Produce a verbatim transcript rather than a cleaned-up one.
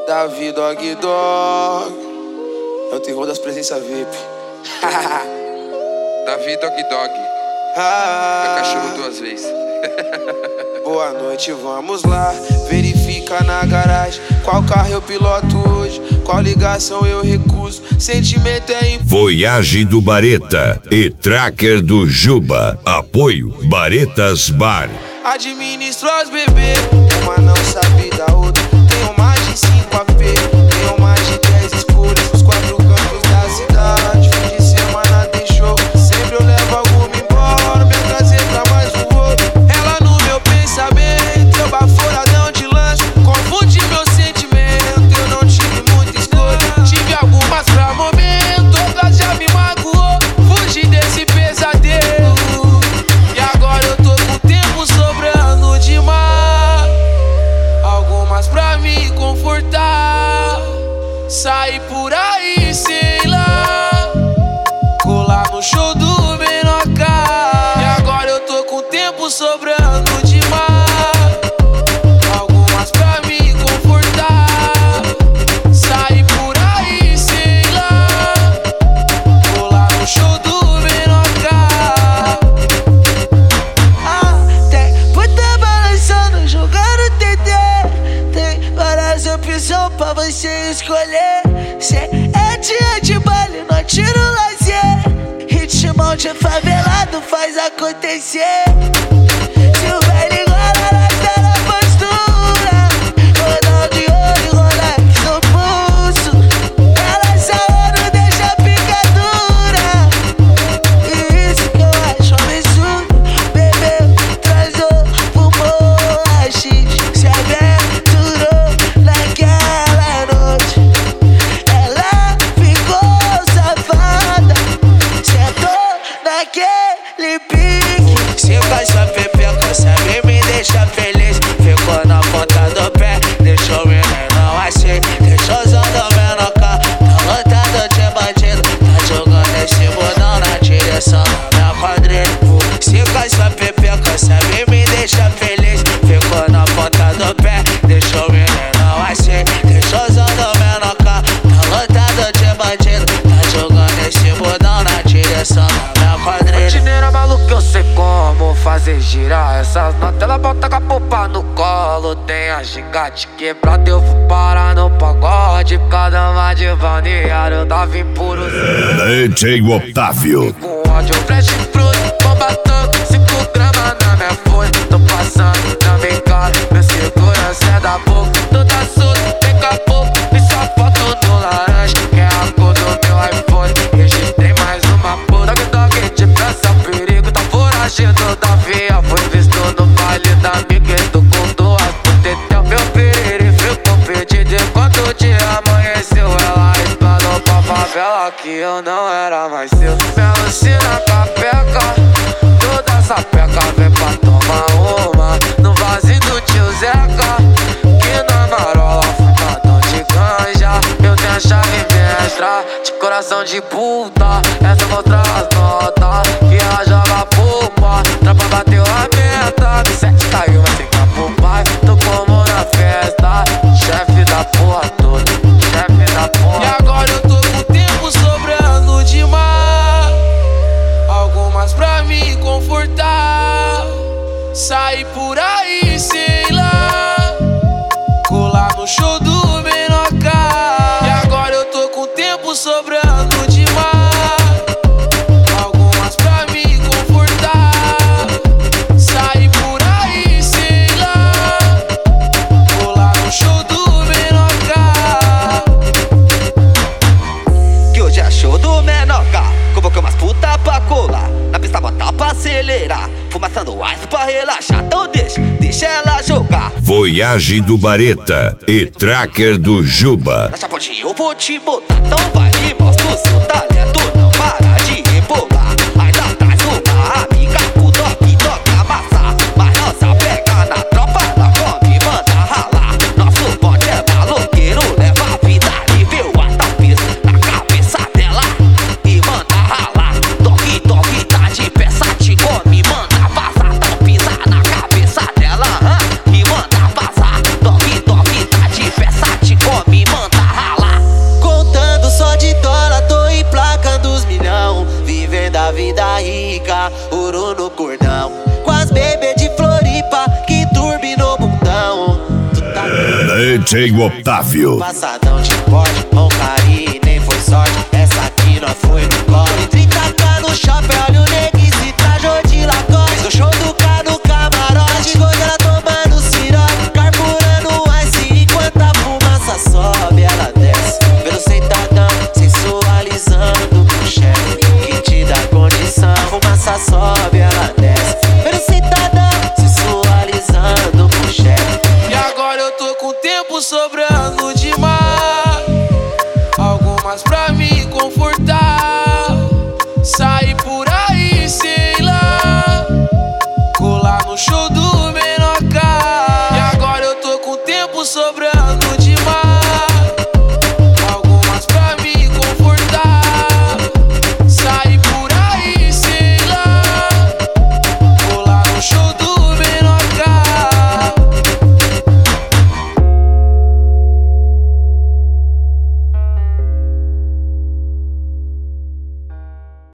Davi Dog Dog é o terror das presenças V I P. Davi Dog Dog Ah, é cachorro duas vezes. boa noite, vamos lá. Verifica na garagem qual carro eu piloto hoje, qual ligação eu recuso. Sentimento é imp... Voyage do Bareta e Tracker do Juba. Apoio Baretas Bar. Administro as bebê, uma não sabe da outra. Tenho mais de cinco A P, tenho mais de dez escolhas nos quatro cantos da cidade. Fim de semana tem show, sempre eu levo alguma embora, me trazer pra mais um outro. Ela no meu pensamento, eu baforadão de lanche, confunde meu sentimento, eu não tive muita escolha. Tive algumas pra momento, outras já me magoou. Fugi desse pesadelo, e agora eu tô com o tempo sobrando demais. Algumas pra me confortar, sair por aí, sei lá, colar no show do menor K. E agora eu tô com o tempo sobrando demais. Algumas pra me confortar, sair por aí, sei lá, colar no show do menor K. Ah, tem puta balançando, jogando T T. Tem várias opções pra você escolher. Cê é dia de baile, não tira o lazer. Ritmão de favelado faz acontecer. Se o velho gola na tela postura, rodão de olho, Rolex no pulso. Ela saúde, deixa a picadura. E isso que eu acho absurdo. Bebeu, transou, fumou haxixe, se aventurou naquela noite. Ela ficou safada, sentou naquele pique. Se faz sua pepeca, sabe me deixa feliz. Ficou na ponta do pé, deixou o menino assim. Deixou usando o menor K, tá lotado de bandido. Tá jogando esse bundão na direção da minha quadrilha. Se faz sua pepeca, sabe me deixa feliz. Ficou na ponta do pé, deixou o menino assim. Deixou usando o menor K, tá lotado de bandido. Tá jogando esse bundão na direção da minha quadrilha. Dinheiro maluco, eu sei como fazer girar essas notas. Ela bota com a popa no colo. Tem a gigante quebrada, eu vou parar no pagode. Cada uma de balneário, Davi puro. D J Otávio. Com ódio, flash fruto, bomba tanto, cinco gramas na minha folha. Tô passando na minha cara, meu segurança é da boca. Toda solta, tem capô, e só foto no laranja, que é a cor do meu iPhone. Registrei mais uma puta, que toque de peça, perigo, tá foragido da via. Foi visto no baile da Miguel, com duas do Tetel. Meu piriri ficou perdido enquanto o dia amanheceu. Ela explanou pra favela que eu não era mais seu. Me alucina com a peca, toda essa peca vem pra tomar uma no vasinho do tio Zeca, que na marola fumadão de ganja. Eu tenho a chave mestra, de coração de puta. Essa mostra as notas, que ela joga poupa. Trapa bateu a meta, do sete caiu, mas fica pro pai. Tô como na festa, chefe da porra toda, chefe da porra. E agora eu tô com o tempo sobrando demais. Algumas pra me confortar, sair por aí, sei lá, colar no show do menor K. E agora eu tô com o tempo sobrando demais. Algumas pra me confortar, sair por aí, sei lá, colar no show do menor K. Que hoje é show do menor K. Convoquei umas puta pra colar, na pista botar pra acelerar, fumaçando ice pra relaxar. Então deixa, deixa ela jogar. Voyage do Bareta e Tracker do Juba. Na chapote eu vou te botar, então vai e mostra o seu talento. Não para de rebolar, ainda traz uma amiga pro toque, toque amassar. Mas não se apega na tropa, ela come, manda ralar. Nosso bonde é maloqueiro, leva a vida nível alta pista na cabeça dela e manda ralar. Toque, toque, tá de peça, te come, manda vazar. Então pisa na cabeça dela, hã? E manda vazar. Toque, toque, tá de peça, te come, D J Otávio. Passadão de porte, mão cair, nem foi sorte. Essa aqui nós foi no corre. trinta k no shopping, olha o neguinho se trajou de Lacoste. Fez o show do K no camarote, hoje ela tomando sirope, carburando ice enquanto a fumaça sobe, ela desce. Pelo sentadão, sensualizando pro chefe que te dá condição. Fumaça sobe, ela desce. Pelo sentadão, sensualizando pro chefe. E agora eu tô com tempo sobrando demais, algumas pra me confortar. Sair por aí, sei lá, colar no show do menor K. E agora eu tô com tempo sobrando